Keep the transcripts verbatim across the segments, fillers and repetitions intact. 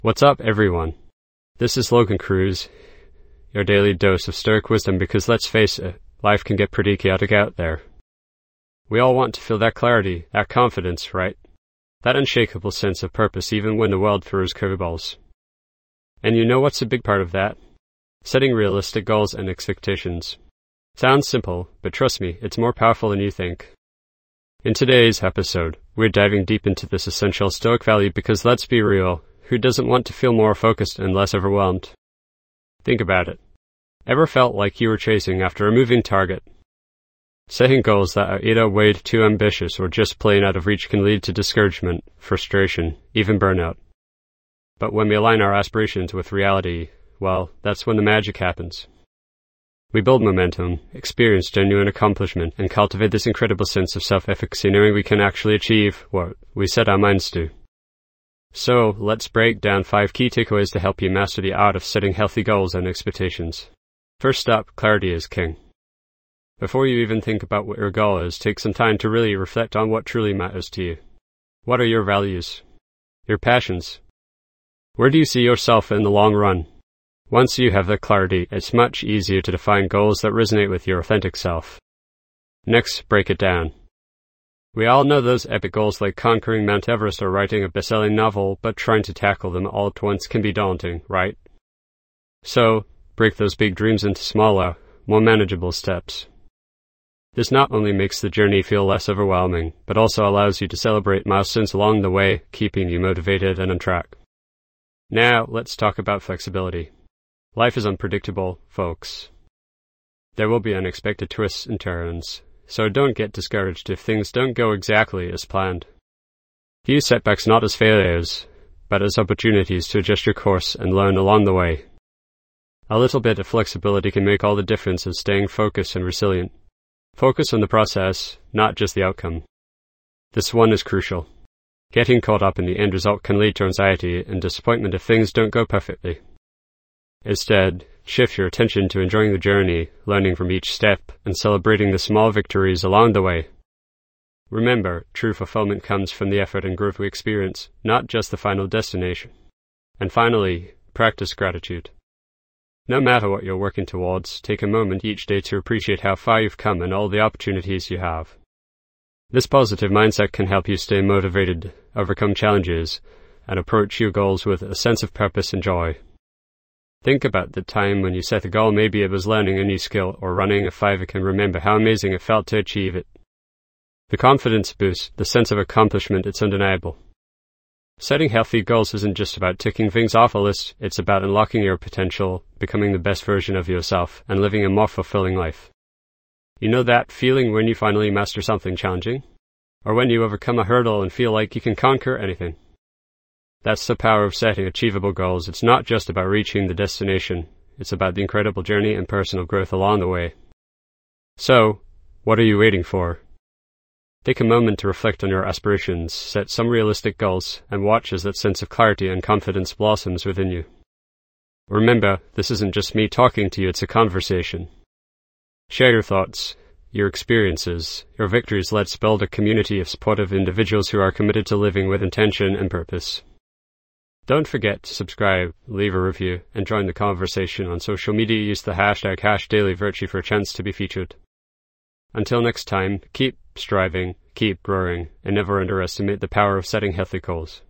What's up, everyone? This is Logan Cruz, your daily dose of stoic wisdom, because let's face it, life can get pretty chaotic out there. We all want to feel that clarity, that confidence, right? That unshakable sense of purpose even when the world throws curveballs. And you know what's a big part of that? Setting realistic goals and expectations. Sounds simple, but trust me, it's more powerful than you think. In today's episode, we're diving deep into this essential stoic value because let's be real, who doesn't want to feel more focused and less overwhelmed? Think about it. Ever felt like you were chasing after a moving target? Setting goals that are either way too ambitious or just plain out of reach can lead to discouragement, frustration, even burnout. But when we align our aspirations with reality, well, that's when the magic happens. We build momentum, experience genuine accomplishment, and cultivate this incredible sense of self-efficacy, knowing we can actually achieve what we set our minds to. So, let's break down five key takeaways to help you master the art of setting healthy goals and expectations. First up, clarity is king. Before you even think about what your goal is, take some time to really reflect on what truly matters to you. What are your values? Your passions? Where do you see yourself in the long run? Once you have that clarity, it's much easier to define goals that resonate with your authentic self. Next, break it down. We all know those epic goals like conquering Mount Everest or writing a best-selling novel, but trying to tackle them all at once can be daunting, right? So, break those big dreams into smaller, more manageable steps. This not only makes the journey feel less overwhelming, but also allows you to celebrate milestones along the way, keeping you motivated and on track. Now, let's talk about flexibility. Life is unpredictable, folks. There will be unexpected twists and turns. So don't get discouraged if things don't go exactly as planned. View setbacks not as failures, but as opportunities to adjust your course and learn along the way. A little bit of flexibility can make all the difference in staying focused and resilient. Focus on the process, not just the outcome. This one is crucial. Getting caught up in the end result can lead to anxiety and disappointment if things don't go perfectly. Instead, shift your attention to enjoying the journey, learning from each step, and celebrating the small victories along the way. Remember, true fulfillment comes from the effort and growth we experience, not just the final destination. And finally, practice gratitude. No matter what you're working towards, take a moment each day to appreciate how far you've come and all the opportunities you have. This positive mindset can help you stay motivated, overcome challenges, and approach your goals with a sense of purpose and joy. Think about the time when you set a goal. Maybe it was learning a new skill or running a five K, and remember how amazing it felt to achieve it. The confidence boost, the sense of accomplishment, it's undeniable. Setting healthy goals isn't just about ticking things off a list, it's about unlocking your potential, becoming the best version of yourself, and living a more fulfilling life. You know that feeling when you finally master something challenging? Or when you overcome a hurdle and feel like you can conquer anything? That's the power of setting achievable goals. It's not just about reaching the destination. It's about the incredible journey and personal growth along the way. So, what are you waiting for? Take a moment to reflect on your aspirations, set some realistic goals, and watch as that sense of clarity and confidence blossoms within you. Remember, this isn't just me talking to you, it's a conversation. Share your thoughts, your experiences, your victories. Let's build a community of supportive individuals who are committed to living with intention and purpose. Don't forget to subscribe, leave a review, and join the conversation on social media. Use the hashtag HashDailyVirtue for a chance to be featured. Until next time, keep striving, keep growing, and never underestimate the power of setting healthy goals.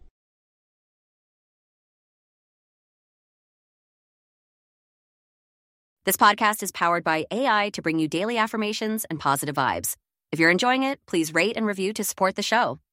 This podcast is powered by A I to bring you daily affirmations and positive vibes. If you're enjoying it, please rate and review to support the show.